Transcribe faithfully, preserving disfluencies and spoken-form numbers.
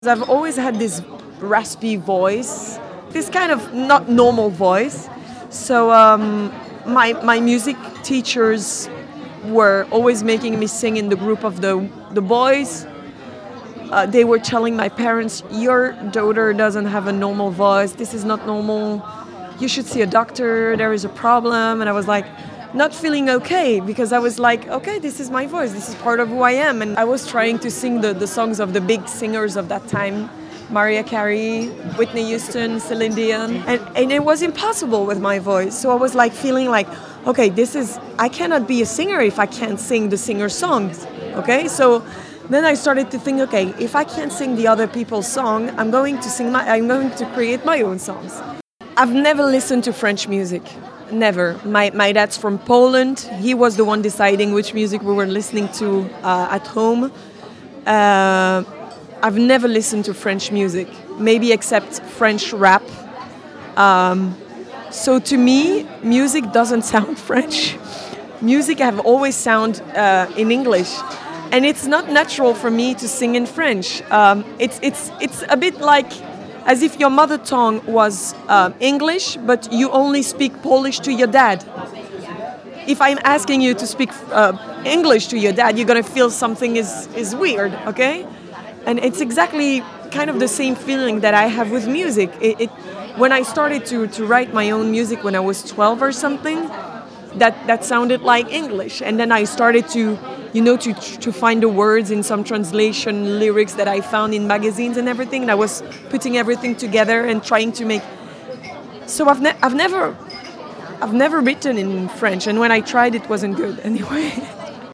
I've always had this raspy voice, this kind of not normal voice. So um, my my music teachers were always making me sing in the group of the the boys. Uh, they were telling my parents, "Your daughter doesn't have a normal voice. This is not normal. You should see a doctor. There is a problem." And I was like, not feeling okay because I was like, okay, this is my voice. This is part of who I am. And I was trying to sing the, the songs of the big singers of that time. Mariah Carey, Whitney Houston, Celine Dion. And, and it was impossible with my voice. So I was like feeling like, okay, this is, I cannot be a singer if I can't sing the singer's songs. Okay, so then I started to think, okay, if I can't sing the other people's song, I'm going to sing my, I'm going to create my own songs. I've never listened to French music. Never. My my dad's from Poland. He was the one deciding which music we were listening to uh, at home. Uh, I've never listened to French music, maybe except French rap. Um, so to me, music doesn't sound French. Music have always sound uh, in English, and it's not natural for me to sing in French. Um, it's it's it's a bit like as if your mother tongue was uh, English, but you only speak Polish to your dad. If I'm asking you to speak uh, English to your dad, you're gonna feel something is, is weird, okay? And it's exactly kind of the same feeling that I have with music. It, it, when I started to, to write my own music when I was twelve or something, that, that sounded like English. And then I started to you know, to to find the words in some translation lyrics that I found in magazines and everything. And I was putting everything together and trying to make. So I've ne- I've never I've never written in French, and when I tried, it wasn't good anyway.